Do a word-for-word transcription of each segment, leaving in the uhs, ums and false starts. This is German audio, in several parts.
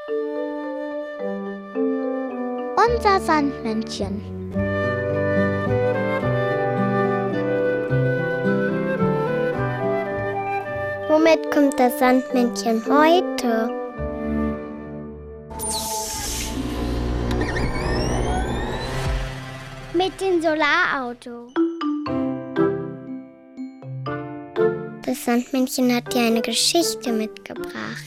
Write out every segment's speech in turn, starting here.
Unser Sandmännchen. Womit kommt das Sandmännchen heute? Mit dem Solarauto. Das Sandmännchen hat dir eine Geschichte mitgebracht.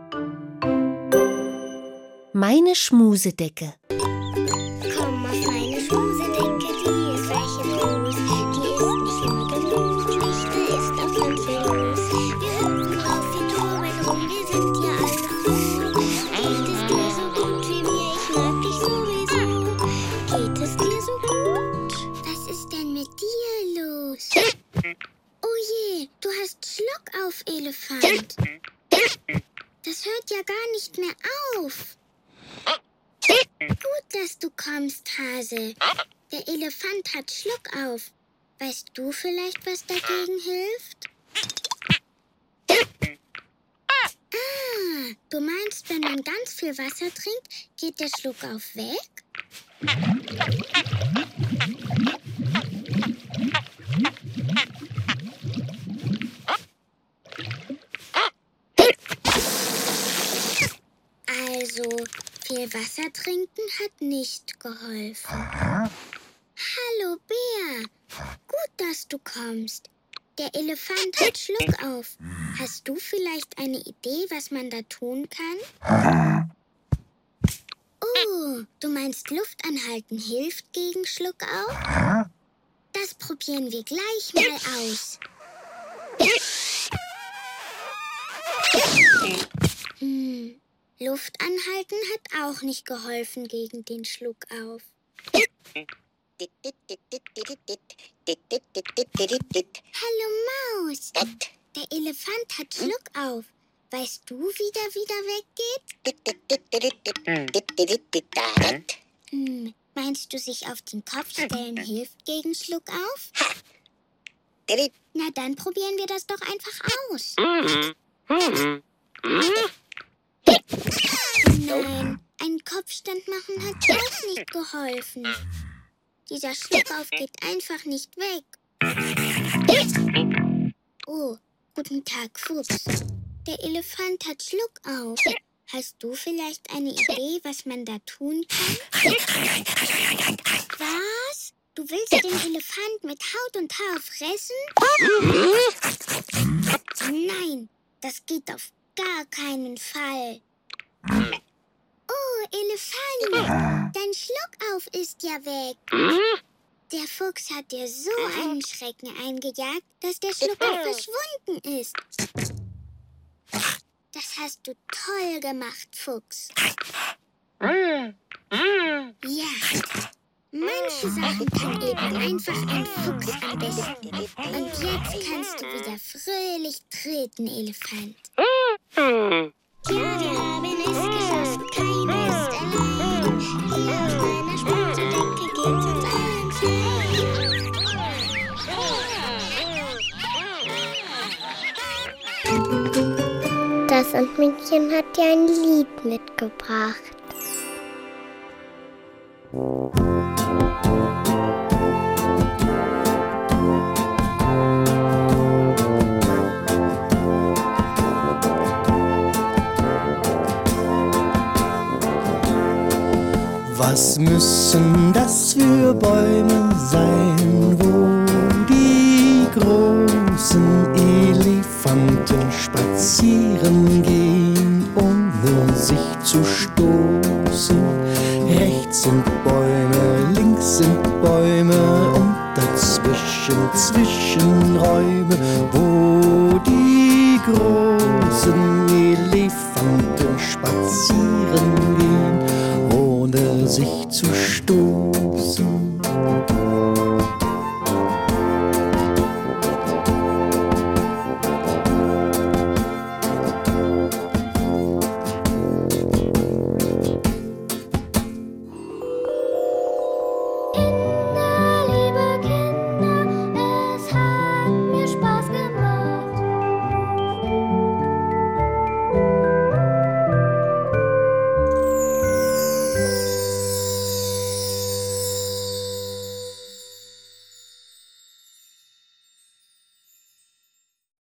Meine Schmusedecke. Komm auf meine Schmusedecke, die ist weich und groß. Die ist nicht immer genug, Lichte ist auf ganz viel los. Wir hüpfen drauf, wir toben rum, wir sind ja alle froh. Geht es dir so gut wie mir, ich mag dich sowieso. Geht es dir so gut? Was ist denn mit dir los? Oh je, du hast Schluck auf, Elefant. Das hört ja gar nicht mehr auf. Gut, dass du kommst, Hase. Der Elefant hat Schluck auf. Weißt du vielleicht, was dagegen hilft? Ah, du meinst, wenn man ganz viel Wasser trinkt, geht der Schluck auf weg? Also, viel Wasser trinken hat nicht geholfen. Hallo, Bär. Gut, dass du kommst. Der Elefant hat Schluck auf. Hast du vielleicht eine Idee, was man da tun kann? Oh, du meinst, Luft anhalten hilft gegen Schluck auf? Das probieren wir gleich mal aus. Hm. Luft anhalten hat auch nicht geholfen gegen den Schluck auf. Hallo Maus, der Elefant hat Schluck auf. Weißt du, wie der wieder weggeht? Hm, meinst du, sich auf den Kopf stellen hilft gegen Schluck auf? Na, dann probieren wir das doch einfach aus. Nein, einen Kopfstand machen hat auch nicht geholfen. Dieser Schluck auf geht einfach nicht weg. Oh, guten Tag, Fuchs. Der Elefant hat Schluck auf. Hast du vielleicht eine Idee, was man da tun kann? Was? Du willst den Elefant mit Haut und Haar fressen? Nein, das geht auf gar keinen Fall. Oh, Elefant, dein Schluckauf ist ja weg. Der Fuchs hat dir so einen Schrecken eingejagt, dass der Schluckauf verschwunden ist. Das hast du toll gemacht, Fuchs. Ja, manche Sachen kann eben einfach ein Fuchs am besten. Und jetzt kannst du wieder fröhlich treten, Elefant. Ja, wir haben es geschafft, keiner ist allein. Hier auf meiner Schmusedecke geht's uns allen fein. Das Sandmännchen hat dir ein Lied mitgebracht. Was müssen das für Bäume sein, wo die großen Elefanten spazieren gehen, ohne sich zu stoßen? Rechts sind Bäume, links sind Bäume und dazwischen Zwischenräume, wo die großen Elefanten spazieren gehen, ohne sich zu stoßen.